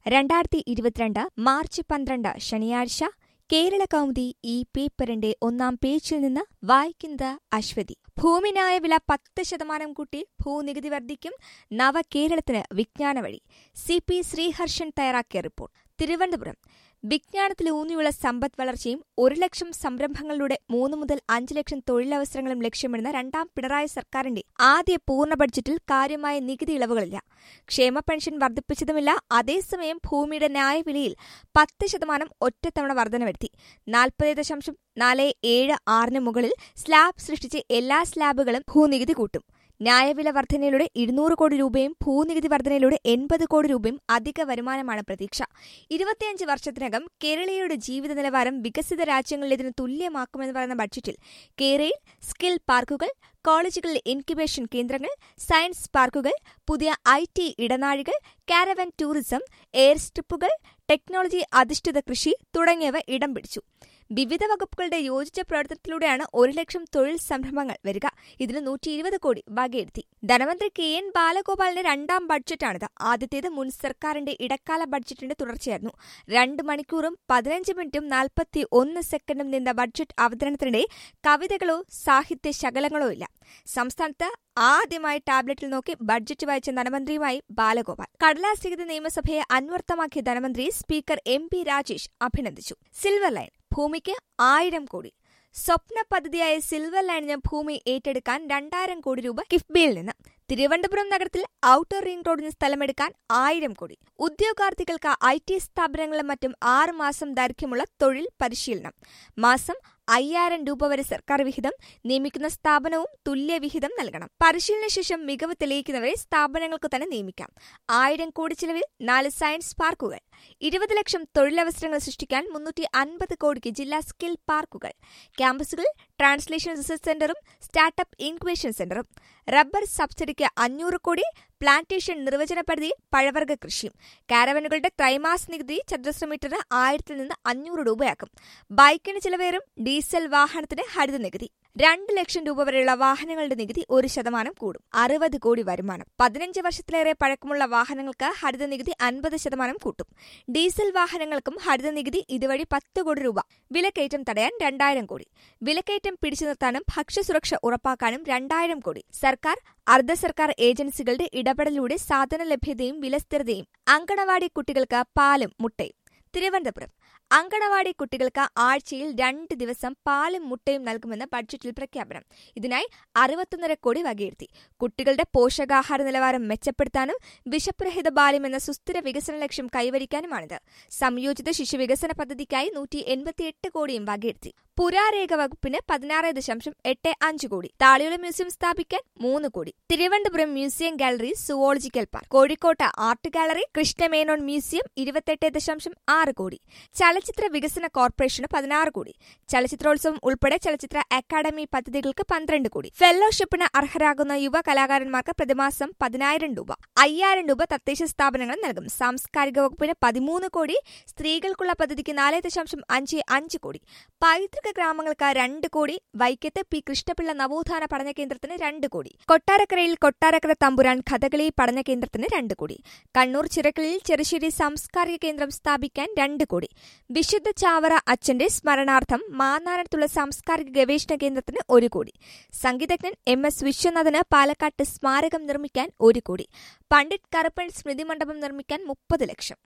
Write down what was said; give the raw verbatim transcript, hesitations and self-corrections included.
രണ്ടായിരത്തി ഇരുപത്തിരണ്ട് മാർച്ച് പന്ത്രണ്ട് ശനിയാഴ്ച കേരള കൗമുദി ഈ പേപ്പറിന്റെ ഒന്നാം പേജിൽ നിന്ന് വായിക്കുന്നത് അശ്വതി. ഭൂമി ന്യായവില പത്ത് ശതമാനം കൂട്ടി ഭൂനികുതി വർദ്ധിക്കും, നവകേരളത്തിന് വിജ്ഞാന വഴി. സി പി ശ്രീഹർഷൻ തയ്യാറാക്കിയ റിപ്പോർട്ട്. തിരുവനന്തപുരം. വിജ്ഞാനത്തിലൂന്നിയുള്ള സമ്പദ് വളർച്ചയും ഒരു ലക്ഷം സംരംഭങ്ങളിലൂടെ മൂന്ന് മുതൽ അഞ്ച് ലക്ഷം തൊഴിലവസരങ്ങളും ലക്ഷ്യമിടുന്ന രണ്ടാം പിണറായി സർക്കാരിന്റെ ആദ്യ പൂർണ്ണ ബഡ്ജറ്റിൽ കാര്യമായ നികുതി ഇളവുകളില്ല. ക്ഷേമ പെൻഷൻ വർദ്ധിപ്പിച്ചതുമില്ല. അതേസമയം ഭൂമിയുടെ ന്യായവിലയിൽ പത്ത് ശതമാനം ഒറ്റത്തവണ വർധന വരുത്തി. നാൽപ്പത് ദശാംശം നാല് ഏഴ് ആറിന് മുകളിൽ സ്ലാബ് സൃഷ്ടിച്ച് എല്ലാ സ്ലാബുകളും ഭൂനികുതി കൂട്ടും. ന്യായവില വർധനയിലൂടെ ഇരുന്നൂറ് കോടി രൂപയും ഭൂനികുതി വർധനയിലൂടെ എൺപത് കോടി രൂപയും അധിക വരുമാനമാണ് പ്രതീക്ഷ. ഇരുപത്തിയഞ്ച് വർഷത്തിനകം കേരളീയരുടെ ജീവിത നിലവാരം വികസിത രാജ്യങ്ങളിലേതിന് തുല്യമാക്കുമെന്ന് പറയുന്ന ബഡ്ജറ്റിൽ കേരളയിൽ സ്കിൽ പാർക്കുകൾ, കോളേജുകളിലെ ഇൻക്യുബേഷൻ കേന്ദ്രങ്ങൾ, സയൻസ് പാർക്കുകൾ, പുതിയ ഐ ടി ഇടനാഴികൾ, കാരവൻ ടൂറിസം, എയർ സ്ട്രിപ്പുകൾ, ടെക്നോളജി അധിഷ്ഠിത കൃഷി തുടങ്ങിയവ ഇടം പിടിച്ചു. വിവിധ വകുപ്പുകളുടെ യോജിച്ച പ്രവർത്തനത്തിലൂടെയാണ് ഒരു ലക്ഷം തൊഴിൽ സംരംഭങ്ങൾ വരിക. ഇതിന് നൂറ്റി ഇരുപത് കോടി വകയിരുത്തി. ധനമന്ത്രി കെ എൻ ബാലഗോപാലിന്റെ രണ്ടാം ബഡ്ജറ്റാണിത്. ആദ്യത്തേത് മുൻ സർക്കാരിന്റെ ഇടക്കാല ബഡ്ജറ്റിന്റെ തുടർച്ചയായിരുന്നു. രണ്ട് മണിക്കൂറും പതിനഞ്ച് മിനിറ്റും നാൽപ്പത്തി ഒന്ന് സെക്കൻഡും നീണ്ട ബഡ്ജറ്റ് അവതരണത്തിനിടെ കവിതകളോ സാഹിത്യ ശകലങ്ങളോ ഇല്ല. സംസ്ഥാനത്ത് ആദ്യമായി ടാബ്ലറ്റിൽ നോക്കി ബഡ്ജറ്റ് വായിച്ച ധനമന്ത്രിയുമായി ബാലഗോപാൽ. കടലാസ് രഹിത നിയമസഭയെ അന്വർത്ഥമാക്കിയ ധനമന്ത്രി സ്പീക്കർ എം പി രാജേഷ് അഭിനന്ദിച്ചു. സിൽവർ ലൈൻ ഭൂമിക്ക് ആയിരം കോടി. സ്വപ്ന പദ്ധതിയായ സിൽവർ ലൈനിന് ഭൂമി ഏറ്റെടുക്കാൻ രണ്ടായിരം കോടി രൂപ കിഫ്ബിയിൽ നിന്ന്. തിരുവനന്തപുരം നഗരത്തിൽ ഔട്ടർ റിംഗ് റോഡിന് സ്ഥലമെടുക്കാൻ ആയിരം കോടി. ഉദ്യോഗാർത്ഥികൾക്ക് ഐ ടി സ്ഥാപനങ്ങളിലും മറ്റും ആറ് മാസം ദൈർഘ്യമുള്ള തൊഴിൽ പരിശീലനം. മാസം അയ്യായിരം രൂപ വരെ സർക്കാർ വിഹിതം. നിയമിക്കുന്ന സ്ഥാപനവും തുല്യവിഹിതം നൽകണം. പരിശീലന ശേഷം മികവ് തെളിയിക്കുന്നവരെ സ്ഥാപനങ്ങൾക്ക് തന്നെ നിയമിക്കാം. ആയിരം കോടി ചിലവിൽ നാല് സയൻസ് പാർക്കുകൾ. ഇരുപത് ലക്ഷം തൊഴിലവസരങ്ങൾ സൃഷ്ടിക്കാൻ മുന്നൂറ്റി അൻപത് കോടിക്ക് ജില്ലാ സ്കിൽ പാർക്കുകൾ. ക്യാമ്പസുകൾ ട്രാൻസ്ലേഷൻ റിസർച്ച് സെന്ററും സ്റ്റാർട്ടപ്പ് ഇൻക്യുബേഷൻ സെന്ററും. റബ്ബർ സബ്സിഡിക്ക് അഞ്ഞൂറ് കോടി. പ്ലാന്റേഷൻ നിർവചന പരിധി പഴവർഗ്ഗ കൃഷിയും. കാരവനുകളുടെ ത്രൈമാസ നികുതി ചതുരശ്ര മീറ്ററിന് ആയിരത്തിൽ നിന്ന് അഞ്ഞൂറ് രൂപയാക്കും. ബൈക്കിന് ചിലവേറും. ഡീസൽ വാഹനത്തിന് ഹരിത നികുതി. രണ്ട് ലക്ഷം രൂപ വരെയുള്ള വാഹനങ്ങളുടെ നികുതി ഒരു ശതമാനം കൂടും. അറുപത് കോടി വരുമാനം. പതിനഞ്ച് വർഷത്തിലേറെ പഴക്കമുള്ള വാഹനങ്ങൾക്ക് ഹരിത നികുതി അൻപത് ശതമാനം കൂട്ടും. ഡീസൽ വാഹനങ്ങൾക്കും ഹരിത നികുതി ഇതുവഴി പത്ത് കോടി രൂപ. വിലക്കയറ്റം തടയാൻ രണ്ടായിരം കോടി. വിലക്കയറ്റം പിടിച്ചു നിർത്താനും ഭക്ഷ്യസുരക്ഷ ഉറപ്പാക്കാനും രണ്ടായിരം കോടി. സർക്കാർ അർദ്ധ സർക്കാർ ഏജൻസികളുടെ ഇടപെടലിലൂടെ സാധന ലഭ്യതയും വിലസ്ഥിരതയും. അങ്കണവാടി കുട്ടികൾക്ക് പാലും മുട്ടയും. തിരുവനന്തപുരം. അങ്കണവാടി കുട്ടികൾക്ക് ആഴ്ചയിൽ രണ്ട് ദിവസം പാലും മുട്ടയും നൽകുമെന്ന് ബഡ്ജറ്റിൽ പ്രഖ്യാപനം. ഇതിനായി അറുപത്തൊന്നര കോടി വകയിരുത്തി. കുട്ടികളുടെ പോഷകാഹാര നിലവാരം മെച്ചപ്പെടുത്താനും വിശപ്പുരഹിത ബാല്യം എന്ന സുസ്ഥിര വികസന ലക്ഷ്യം കൈവരിക്കാനുമാണിത്. സംയോജിത ശിശുവികസന പദ്ധതിക്കായി നൂറ്റി എൺപത്തിയെട്ട് കോടിയും വകയിരുത്തി. പുരാരേഖ വകുപ്പിന് പതിനാറ് ദശാംശം എട്ട് അഞ്ച് കോടി. താളിയോല മ്യൂസിയം സ്ഥാപിക്കാൻ മൂന്ന് കോടി. Thiruvananthapuram museum gallery, zoological park. കോഴിക്കോട്ട് ആർട്ട് ഗാലറി, കൃഷ്ണമേനോൻ മ്യൂസിയം ഇരുപത്തെട്ട് ദശാംശം ആറ് കോടി. ചലച്ചിത്ര വികസന കോർപ്പറേഷന് പതിനാറ് കോടി. ചലച്ചിത്രോത്സവം ഉൾപ്പെടെ ചലച്ചിത്ര അക്കാദമി പദ്ധതികൾക്ക് പന്ത്രണ്ട് കോടി. ഫെലോഷിപ്പിന് അർഹരാകുന്ന യുവ കലാകാരന്മാർക്ക് പ്രതിമാസം പതിനായിരം രൂപ. അയ്യായിരം രൂപ തദ്ദേശ സ്ഥാപനങ്ങൾ നൽകും. സാംസ്കാരിക വകുപ്പിന് പതിമൂന്ന് കോടി. സ്ത്രീകൾക്കുള്ള പദ്ധതിക്ക് നാല് ദശാംശം അഞ്ച് അഞ്ച് കോടി. പൈതൃക ഗ്രാമങ്ങൾക്ക് രണ്ട് കോടി. വൈക്കത്ത് പി കൃഷ്ണപിള്ള നവോത്ഥാന പഠന കേന്ദ്രത്തിന് രണ്ട് കോടി. കൊട്ടാരക്കരയിൽ കൊട്ടാരക്കര തമ്പുരാൻ കഥകളി പഠന കേന്ദ്രത്തിന് രണ്ട് കോടി. കണ്ണൂർ ചിറക്കലിൽ ചെറുശ്ശേരി സാംസ്കാരിക കേന്ദ്രം സ്ഥാപിക്കാൻ രണ്ട് കോടി. വിശുദ്ധ ചാവറ അച്ഛന്റെ സ്മരണാർത്ഥം മാന്നാനത്തുള്ള സാംസ്കാരിക ഗവേഷണ കേന്ദ്രത്തിന് ഒരു കോടി. സംഗീതജ്ഞൻ എം എസ് വിശ്വനാഥന് പാലക്കാട്ട് സ്മാരകം നിർമ്മിക്കാൻ ഒരു കോടി. പണ്ഡിറ്റ് കറുപ്പൻ സ്മൃതി മണ്ഡപം നിർമ്മിക്കാൻ മുപ്പത് ലക്ഷം.